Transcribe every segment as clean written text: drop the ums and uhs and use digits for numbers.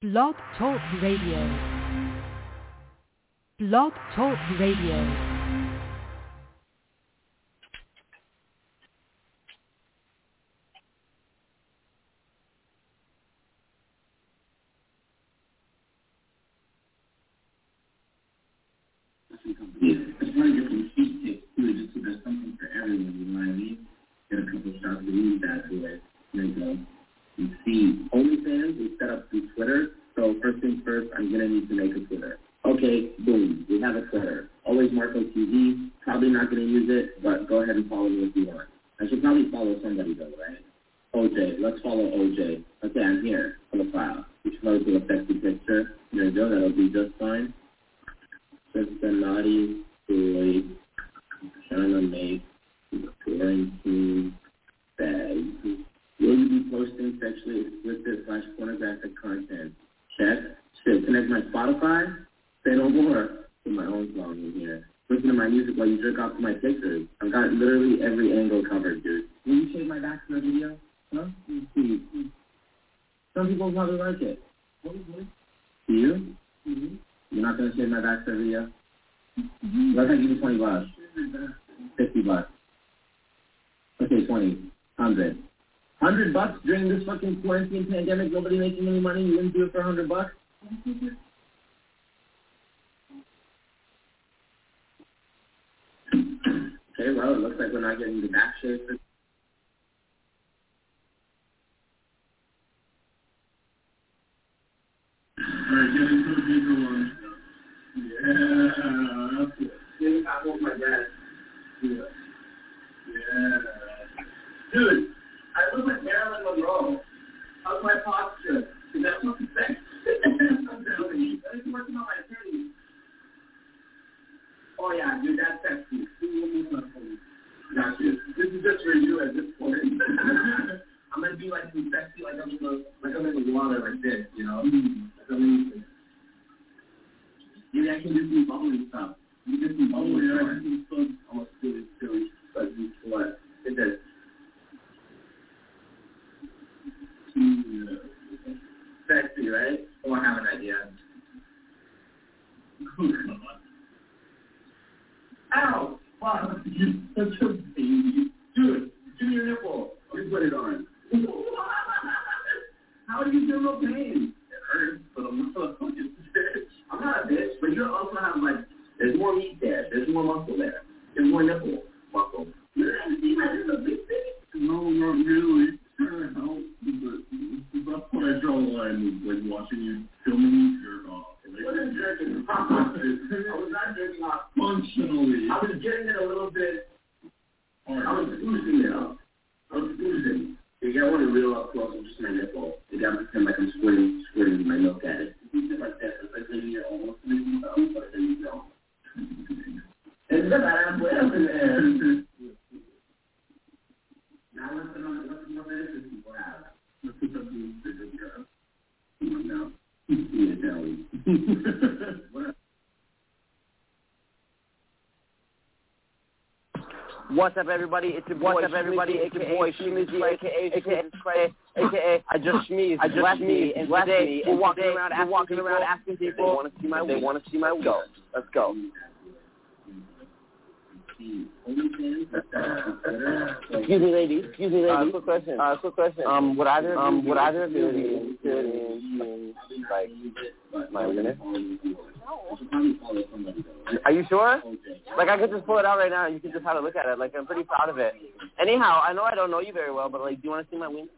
Blog Talk Radio. Blog Talk Radio. It's hard to get some cheap tips too, just so there's something for everyone, you know what I mean? Get a couple shots of these bad boys. There you go. You see, OnlyFans is set up through Twitter, so first things first, I'm going to need to make a Twitter. Okay, boom, we have a Twitter. Always Marco TV, probably not going to use it, but go ahead and follow me if you want. I should probably follow somebody though, right? OJ, let's follow OJ. Okay, I'm here, profile. We should probably do a sexy picture. There you go, that'll be just fine. Just a naughty boy trying to make quarantine bags. Will you be posting sexually explicit / pornographic content? Check. Shit, connect my Spotify? Say no more. Put my own song in here. Listen to my music while you jerk off to my pictures. I've got literally every angle covered, dude. Will you shave my back for a video? Huh? Please. Some people probably like it. Do you? Mm-hmm. You're not going to shave my back for a video? Let's give you $20. $50. Okay, 20. 100. $100 during this fucking quarantine pandemic, nobody making any money, you wouldn't do it for $100? Okay, well, it looks like we're not getting the back shave for alright, get into the bigger one. Yeah, that's good. I want my dad. Yeah. Dude, I look like Marilyn Monroe. How's my posture? Is that something sexy? I'm telling you. I'm working on my attorney. Oh, yeah, dude, that's sexy. Got you. This is just for you at this point. I'm going to be like some sexy, like I'm in the water like this, you know? Like amazing. Maybe I can do some bubbly stuff. You get some bubbly stuff. I can do some almost silly. But what? It does. Sexy, right? Oh, I have an idea. Ow! Wow, you're such a baby. Dude, give me your nipple. Let me put it on. How do you feel no pain? It hurts, but I'm not a fucking bitch. I'm not a bitch, but you also have, like, there's more meat there. There's more muscle there. There's more nipple muscle. You don't have to see my little big thing? No, not really. Trying to help, but that's where I draw the line was, like, watching you filming me jerk off. What is jerking off? I was not jerking off. Functionally. I was getting it a little bit. I was boosting it up. I was boosting. You got one real up close with just my nipple. You got to pretend like I'm squirting my milk at it. You do like that. It's like maybe you're almost making it up, but then you don't. It's not halfway up in there. Now let's know this is what happens. Let's put something bigger here. Come on now. Yeah, Kelly. What's up, everybody? It's your boy, aka Shmeezy, aka I just sneezed. And today we're walking around asking people they want to see my wheel. Let's go. Excuse me, ladies. Quick question. Would either of you be interested in like my wiener? Are you sure? Like, I could just pull it out right now and you could just have a look at it. Like, I'm pretty proud of it. Anyhow, I know I don't know you very well, but, like, do you want to see my wiener?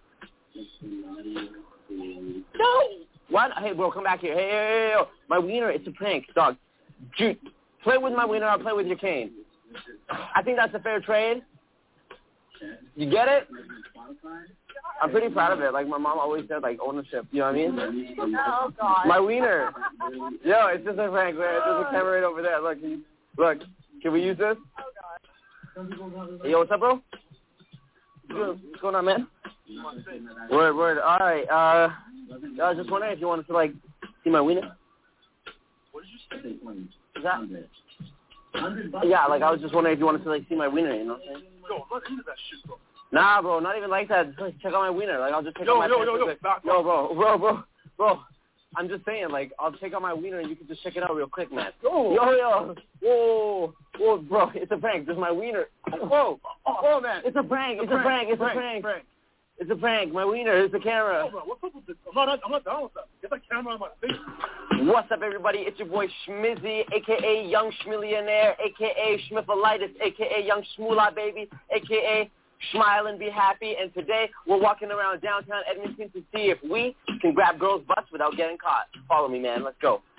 No! What? Hey, bro, come back here. Hey, my wiener, it's a prank, dog. Dude, play with my wiener, I'll play with your cane. I think that's a fair trade. You get it? I'm pretty proud of it. Like, my mom always said, like, ownership. You know what I mean? Oh, God. My wiener. Yo, it's just a prank, man. There's a camera right over there. Look. Can we use this? Oh, God. Hey, yo, what's up, bro? What's going on, man? Word. All right. I was just wondering if you wanted to, like, see my wiener. What did you say? Is that? Yeah, like, I was just wondering if you wanted to, like, see my wiener, you know what I'm saying? Yo, I'm not into that shit, bro. Nah, bro, not even like that. Just, like, check out my wiener. Like, I'll just check out my pants. Yo, bro. Bro, I'm just saying, like, I'll take out my wiener and you can just check it out real quick, man. Oh. Yo. Whoa, bro, it's a prank. This is my wiener. Whoa. Oh, man. It's a prank. It's a prank. It's a prank. My wiener. It's the camera. Oh, bro, what's up with this? I'm not down with that. Get that camera on my face. What's up, everybody? It's your boy Schmizzy, a.k.a. Young Schmillionaire, a.k.a. Schmiffalitis, a.k.a. Young Schmoolah Baby, a.k.a. Smile and Be Happy. And today, we're walking around downtown Edmonton to see if we can grab girls' butts without getting caught. Follow me, man. Let's go.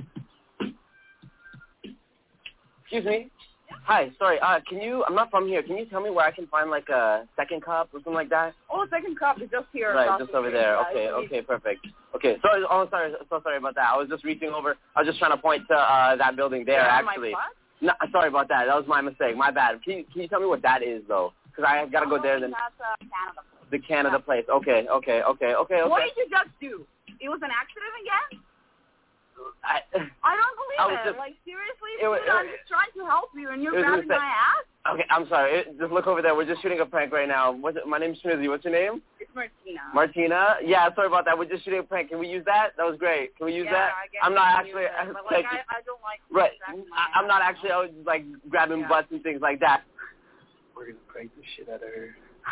Excuse me. Hi, sorry, I'm not from here. Can you tell me where I can find, like, a second cup or something like that? Oh, second cup is just here. Right, just over there. Okay, perfect. Okay, sorry, so sorry about that. I was just reaching over. I was just trying to point to that building there, actually. No, sorry about that. That was my mistake. My bad. Can you tell me what that is, though? Because I got to go there then. That's Canada. The Canada place. Okay. What did you just do? It was an accident again? I don't believe it. Like, seriously? I'm just trying to help you, and you're grabbing my ass? Okay, I'm sorry. Just look over there. We're just shooting a prank right now. My name's Schmizzy. What's your name? It's Martina. Martina? Yeah, sorry about that. We're just shooting a prank. Can we use that? That was great. Can we use that? I guess I'm not actually... I don't like... Right. I'm not actually, like, grabbing butts and things like that. We're going to prank the shit out of her.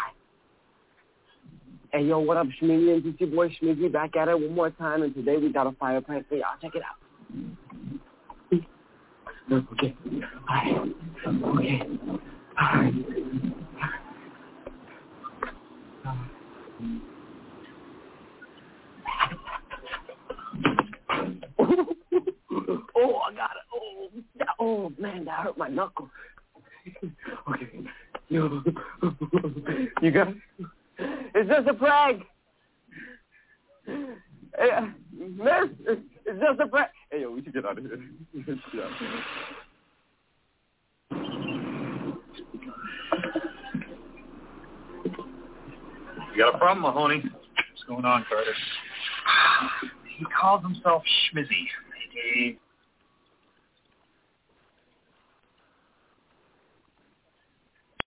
Hey, yo, what up, Schmizzy? It's your boy Schmizzy back at it one more time, and today we got a fire prank for y'all. Check it out. Okay. Oh, I got it. Oh, man, that hurt my knuckle. Okay. Yo. You got it? It's just a prank. Hey, miss, it's just a prank. Hey, yo, we should get out of here. You got a problem, Mahoney? What's going on, Carter? He calls himself Schmizzy.